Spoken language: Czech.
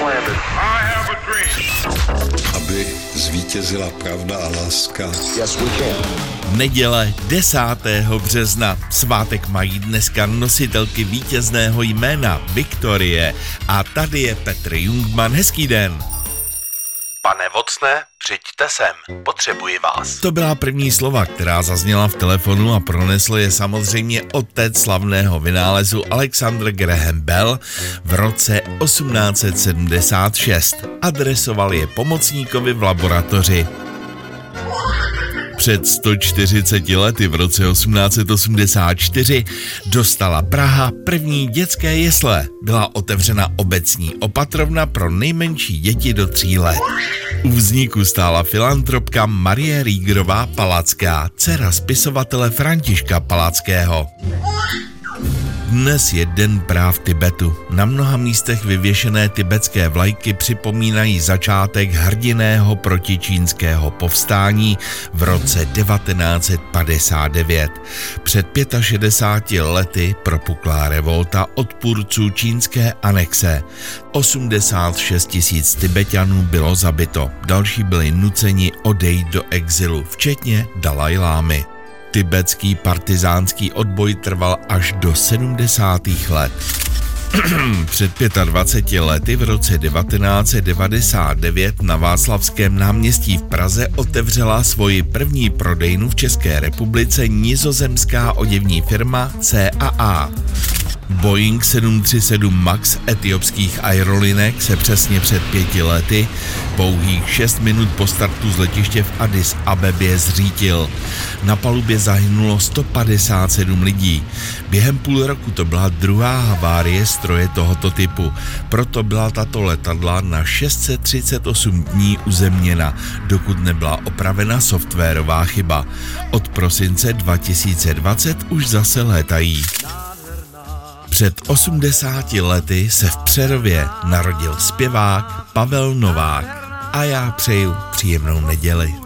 Aby zvítězila pravda a láska. Yes, we can. Neděle 10. března. Svátek mají dneska nositelky vítězného jména Viktorie. A tady je Petr Jungmann. Hezký den. Pane Vocne, přijďte sem, potřebuji vás. To byla první slova, která zazněla v telefonu a pronesl je samozřejmě otec slavného vynálezu Alexander Graham Bell v roce 1876. Adresoval je pomocníkovi v laboratoři. Před 140 lety v roce 1884 dostala Praha první dětské jesle. Byla otevřena obecní opatrovna pro nejmenší děti do 3 let. U vzniku stála filantropka Marie Riegerová Palacká, dcera spisovatele Františka Palackého. Dnes je Den práv Tibetu. Na mnoha místech vyvěšené tibetské vlajky připomínají začátek hrdinného protičínského povstání v roce 1959. Před 65 lety propukla revolta odpůrců čínské anexe. 86 000 Tibeťanů bylo zabito. Další byli nuceni odejít do exilu, včetně Dalajlámy. Tibetský partizánský odboj trval až do 70. let. Před 25 lety v roce 1999 na Václavském náměstí v Praze otevřela svoji první prodejnu v České republice nizozemská oděvní firma CAA. Boeing 737 MAX etiopských aerolinek se přesně před 5 lety, pouhých 6 minut po startu z letiště v Addis Abebě zřítil. Na palubě zahynulo 157 lidí. Během půl roku to byla druhá havárie stroje tohoto typu, proto byla tato letadla na 638 dní uzemněna, dokud nebyla opravena softwarová chyba. Od prosince 2020 už zase létají. Před 80 lety se v Přerově narodil zpěvák Pavel Novák. A já přeju příjemnou neděli.